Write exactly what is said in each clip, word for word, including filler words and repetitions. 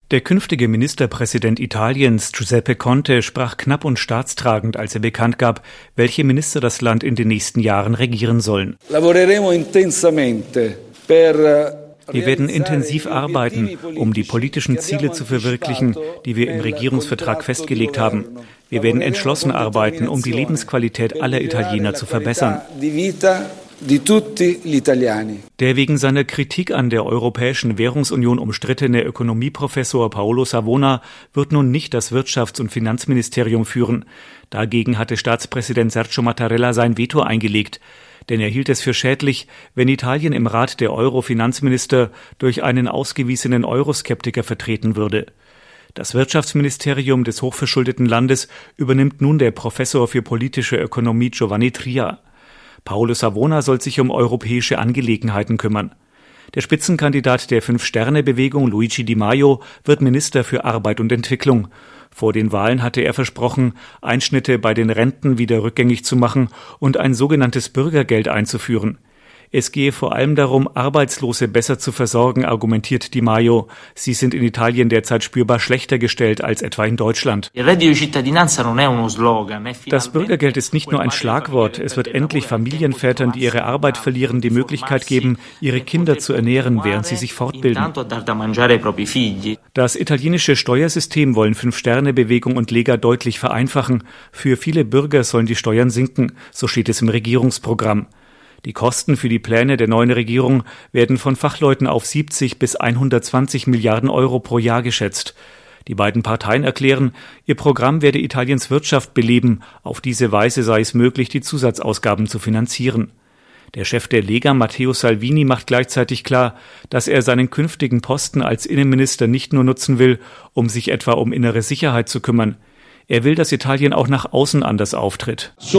Der künftige Ministerpräsident Italiens, Giuseppe Conte, sprach knapp und staatstragend, als er bekannt gab, welche Minister das Land in den nächsten Jahren regieren sollen. Wir werden intensiv arbeiten, um die politischen Ziele zu verwirklichen, die wir im Regierungsvertrag festgelegt haben. Wir werden entschlossen arbeiten, um die Lebensqualität aller Italiener zu verbessern. Der wegen seiner Kritik an der Europäischen Währungsunion umstrittene Ökonomieprofessor Paolo Savona wird nun nicht das Wirtschafts- und Finanzministerium führen. Dagegen hatte Staatspräsident Sergio Mattarella sein Veto eingelegt. Denn er hielt es für schädlich, wenn Italien im Rat der Euro-Finanzminister durch einen ausgewiesenen Euroskeptiker vertreten würde. Das Wirtschaftsministerium des hochverschuldeten Landes übernimmt nun der Professor für politische Ökonomie Giovanni Tria. Paolo Savona soll sich um europäische Angelegenheiten kümmern. Der Spitzenkandidat der Fünf-Sterne-Bewegung, Luigi Di Maio, wird Minister für Arbeit und Entwicklung. Vor den Wahlen hatte er versprochen, Einschnitte bei den Renten wieder rückgängig zu machen und ein sogenanntes Bürgergeld einzuführen. Es gehe vor allem darum, Arbeitslose besser zu versorgen, argumentiert Di Maio. Sie sind in Italien derzeit spürbar schlechter gestellt als etwa in Deutschland. Das Bürgergeld ist nicht nur ein Schlagwort. Es wird endlich Familienvätern, die ihre Arbeit verlieren, die Möglichkeit geben, ihre Kinder zu ernähren, während sie sich fortbilden. Das italienische Steuersystem wollen Fünf-Sterne-Bewegung und Lega deutlich vereinfachen. Für viele Bürger sollen die Steuern sinken, so steht es im Regierungsprogramm. Die Kosten für die Pläne der neuen Regierung werden von Fachleuten auf siebzig bis hundertzwanzig Milliarden Euro pro Jahr geschätzt. Die beiden Parteien erklären, ihr Programm werde Italiens Wirtschaft beleben. Auf diese Weise sei es möglich, die Zusatzausgaben zu finanzieren. Der Chef der Lega, Matteo Salvini, macht gleichzeitig klar, dass er seinen künftigen Posten als Innenminister nicht nur nutzen will, um sich etwa um innere Sicherheit zu kümmern. Er will, dass Italien auch nach außen anders auftritt. Ich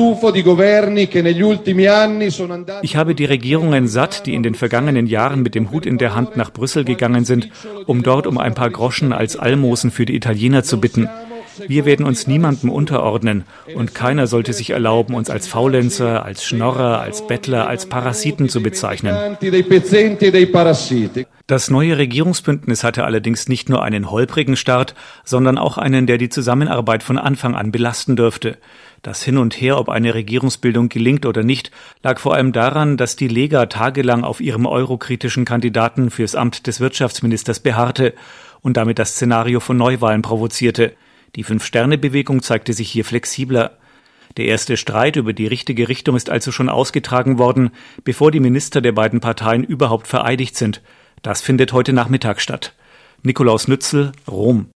habe die Regierungen satt, die in den vergangenen Jahren mit dem Hut in der Hand nach Brüssel gegangen sind, um dort um ein paar Groschen als Almosen für die Italiener zu bitten. Wir werden uns niemandem unterordnen und keiner sollte sich erlauben, uns als Faulenzer, als Schnorrer, als Bettler, als Parasiten zu bezeichnen. Das neue Regierungsbündnis hatte allerdings nicht nur einen holprigen Start, sondern auch einen, der die Zusammenarbeit von Anfang an belasten dürfte. Das Hin und Her, ob eine Regierungsbildung gelingt oder nicht, lag vor allem daran, dass die Lega tagelang auf ihrem eurokritischen Kandidaten fürs Amt des Wirtschaftsministers beharrte und damit das Szenario von Neuwahlen provozierte. Die Fünf-Sterne-Bewegung zeigte sich hier flexibler. Der erste Streit über die richtige Richtung ist also schon ausgetragen worden, bevor die Minister der beiden Parteien überhaupt vereidigt sind. Das findet heute Nachmittag statt. Nikolaus Nützel, Rom.